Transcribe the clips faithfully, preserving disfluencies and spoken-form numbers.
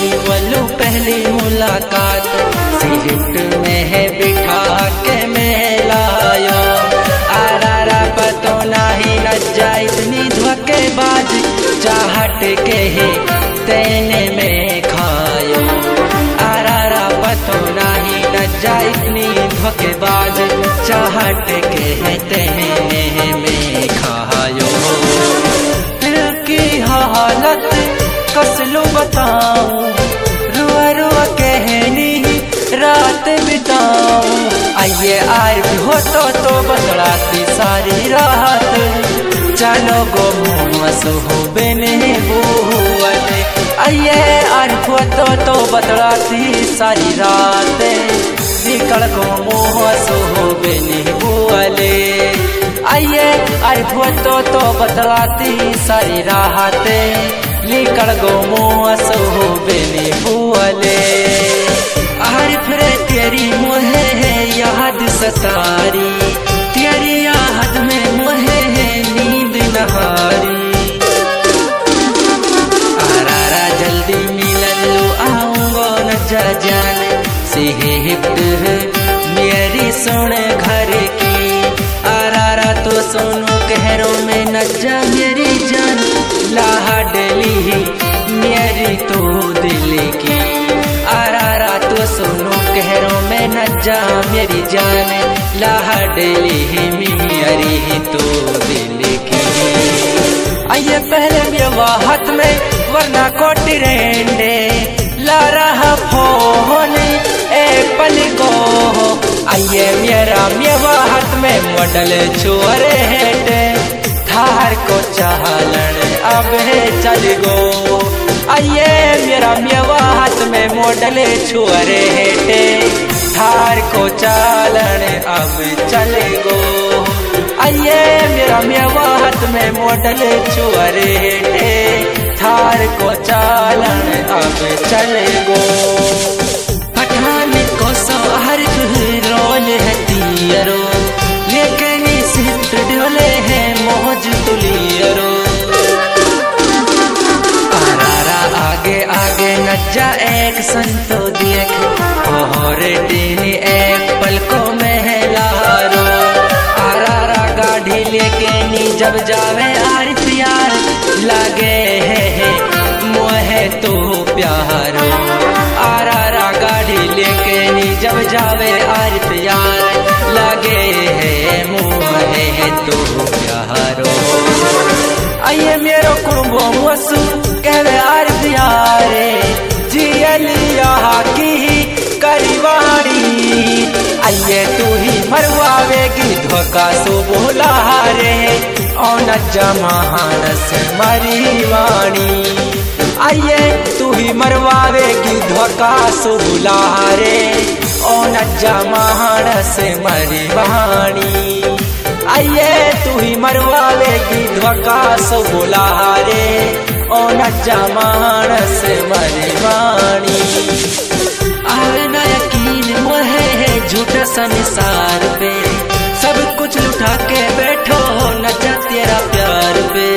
वल्लू पहली मुलाकात सीट में है बिठा के मैं लायो। आरारा पतो नाही नज्जा इतनी धोखेबाज चाहट के है तेने में खायो। आरारा पतो नाही नज्जा इतनी धोखेबाज चाहट के है तेने में खायो। दिल की हालत कसलू बताऊं, रुआ रुआ कहनी रात बिताऊं। आइए आर भी हो तो तो बतलाती सारी रात, चलो गो मुँह हो बेने बुआले। आइए आर हो तो तो बतलाती सारी रात, निकल गो मुँह हो बेने बुआले। आइए आर हो तो तो बतलाती सारी रात, निकल गो मुँह हो बेने बुआले। आरिफ रे तेरी मोहे है याद सतारी, तेरी याद में मोहे है नींद नहारी। आरारा जल्दी मिलन लो आऊंगो न जान सिहत मेरी सुन घर की। आरारा तो सोनू कहरों में न जा मेरी जान, लाडली मेरी तो दिल की। आरारा तो सुनो कहरों में न जा मेरी जान, लाडली मेरी तो दिल की। आइए पहले विवाहत में वरना को टिरेंडे ला रहा फोन एप्पल को। आइए मेरा विवाहत में मॉडल छोरे हेटे, थार को चालन अब चल गो। आइए मेरा मेवाहत में मॉडल छुअरे हेटे, थार को चालन अब चले गो। आइए मेरा मेवाहत में मॉडल छुअरे हेटे, थार को चालन अब चले गो। पठान को सोहर रोल है तीयरो, लेकिन सित डोले है मौज तुलियरो। आगे आगे नज्जा एक संतो देख और टीनी एक पलकों में लारो। आरारा गाड़ी लेके नी जब जावे आर प्यार लागे है मोहे तो प्यारो। आरारा गाड़ी लेके नी जब जावे आर प्यार लागे है मोहे तो प्यारो। आइए मेरो कुंभो मसू कहवे आर प्यारे जियलिया की करीवाड़ी। आइए तू ही मरवावेगी धोखा सो बोला रे, और न जमानस मरी वाणी। आइए तू ही मरवावेगी धोखा सो बोला रे, और न जमानस मरी वाणी। आइए तू ही मरवावेगी धोखा सो बोला रे, ओ न जमानस मरवानी। आवे न यकीन मोहे है झूठा संसार पे, सब कुछ लुटा के बैठो न जा तेरा प्यार पे।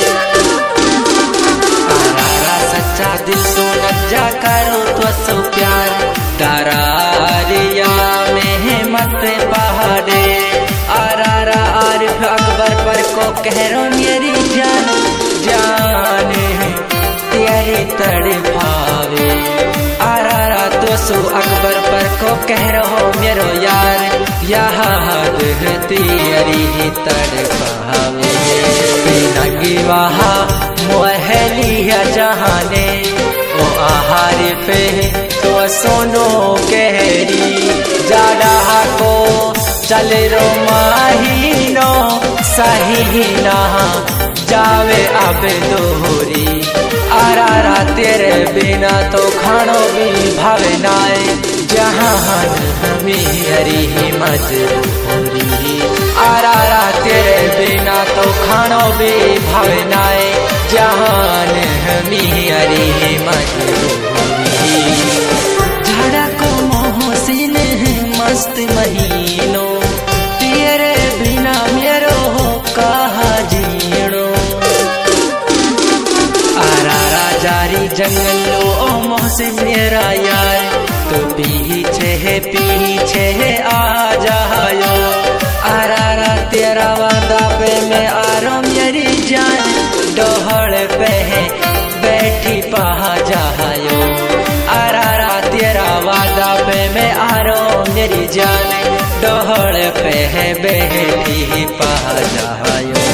आरारा सच्चा दिल सो न जा करो तो सो प्यार, दरारिया में मत पहाड़े। आरारा आरिफ अकबर पर को कहरो मेरी जान, जान तेरी तड़पावे। आरारा तो सो अकबर पर को कह रहो मेरो यार, याद तेरी तड़पावे। नगी वहा मोहलिया जहाने ओ आहार पे तो सोनो कहरी। जाड़ा को चल रो माहीनो सहीना जावे अब दोहरी। आरारा तेरे बिना तो खानो भी भावे नाए, जहान मेरी मजबूरी। आरारा तेरे बिना तो खानो भी भावे नाए, जहान मेरी मजबूरी। झाड़ा को मोहसिन मस्त महीनों, तेरे बिना मेरो कहा जीणो। आरारा जारी जंगलों ओ मोहसे मेरा यार तो पीछे है पीछे है आ जायो आरारा तेरा वादा पे मैं आ रहा मेरी जान डोहड़ पे है बैठी पहा जायो आरारा तेरा वादा पे मैं आ रहा मेरी जान डोहड़ पे है बैठी पहा जायो।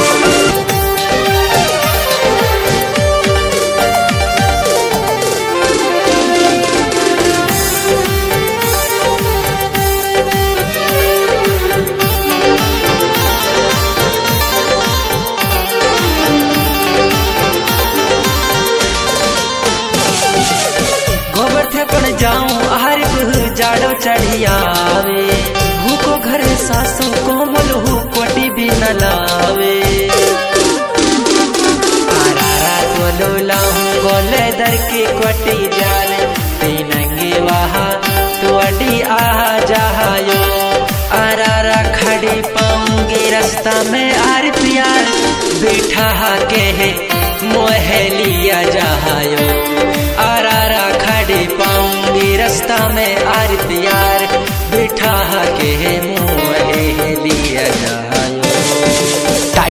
जाऊं हर जाड़ो चढ़ियावे भूखो घरे सासू कोमल हु कोटी भी न लावे आरारा तो लाऊं गोले दर की कोटी जाने तीनंगे वहा तो अडी आ जायो आरारा खड़ी पाऊंगी रास्ता में आर प्यार बिठा के मोह लिया जायो